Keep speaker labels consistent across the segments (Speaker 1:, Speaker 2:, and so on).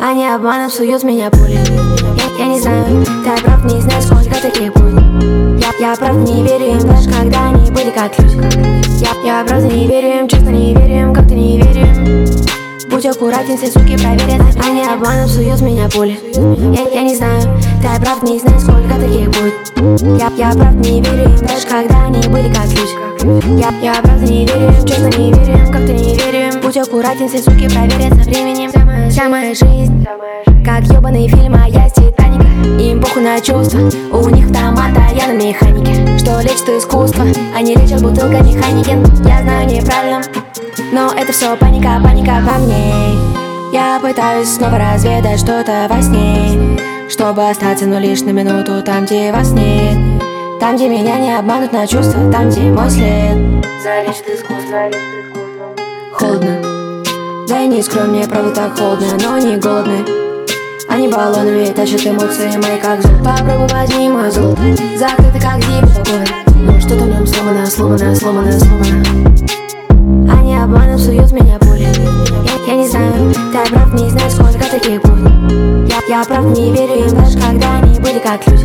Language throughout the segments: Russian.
Speaker 1: Они обманом суют меня пули. Я не знаю, ты прав, не знаю, сколько таких будет. Я правда не верю им, даже когда они были как люди. Я правда не верю им, честно не верю им, как ты не верю им. Будь аккуратен, все суки проверят. Они обманом суют меня пули. Я не знаю, ты прав, не знаю, сколько таких будет. Я правда не верю им, даже когда они были как люди. Я правда не верю им, честно не верю им, как ты не верю им. Будь аккуратен, все суки проверят со временем. Вся моя жизнь как ебаный фильм, а я с Титаника. Им похуй на чувства, у них автомат, а я на механике. Что лечит искусство, они лечат бутылками Хайникен. Я знаю, неправильно, но это все паника, паника во мне. Я пытаюсь снова разведать что-то во сне, чтобы остаться, но лишь на минуту там, где вас нет. Там, где меня не обманут на чувства, там, где мой след залечит искусство. Холодно, да и не скрой, мне правда так холодно, но не голодны. Они баллонами тащат эмоции мои как золото. Попробуй возьми мой золото, закрыто как диво такое. Но что-то в нем сломано, сломано, сломано, сломано. Они обманом суют меня пули. Я не знаю, ты прав, не знаю, сколько таких будет. Я правда не верю им, даже когда они были как люди.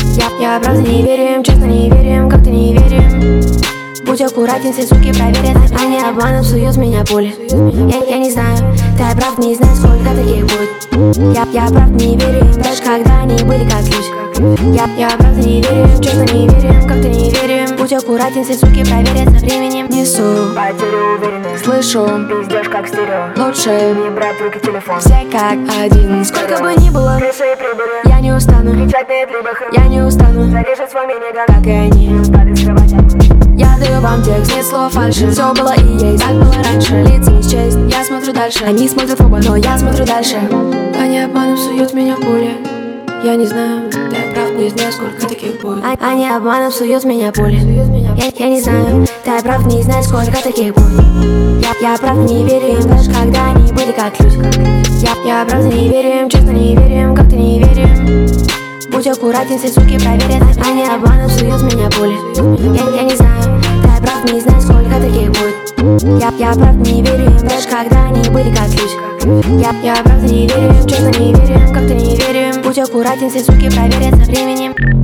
Speaker 1: Я правда не верю им, честно не верю им, как ты не верю им. Будь аккуратен, все суки проверят. Они обманом суют меня пули. Я не знаю, ты прав, не знаю, сколько таких будет. Я правда не верю им, даже когда они были как люди. Я правда не верю им, честно не верю им, как ты не верю им. Будь аккуратен, все суки проверят со временем. Несу
Speaker 2: потерю уверенность,
Speaker 1: слышу
Speaker 2: пиздешь как стерео.
Speaker 1: лучше
Speaker 2: Не брать в руки телефон,
Speaker 1: все как один. Сколько бы ни было,
Speaker 2: крыши и прибыли,
Speaker 1: я не устану,
Speaker 2: кричать на либо
Speaker 1: я не устану,
Speaker 2: зарежет свой мини,
Speaker 1: как и они.
Speaker 2: устали скрывать обман.
Speaker 1: Я даю вам текст, нет слов фальши. Все было и есть, так было раньше. Лица не счесть, я смотрю дальше. Они смотрят в оба, но я смотрю дальше. Они обманом суют меня пули. Я не знаю, я правда не знаю, сколько таких будет. Они обманом суют меня пули. Я не знаю, ты правда не знаю, сколько таких будет. Я правда не верю им, даже когда они были как люди. Я правда не верю им, честно не верю им, как ты не верю им. Будь аккуратен, все суки проверят. Они обманом суют меня пули. Я не знаю, ты правда не знаю, сколько таких будет. Я правда не верю им, даже когда они были как люди. Я правда не верю им, честно не верю им, как ты не верю им. Будь аккуратен, все суки проверят со временем.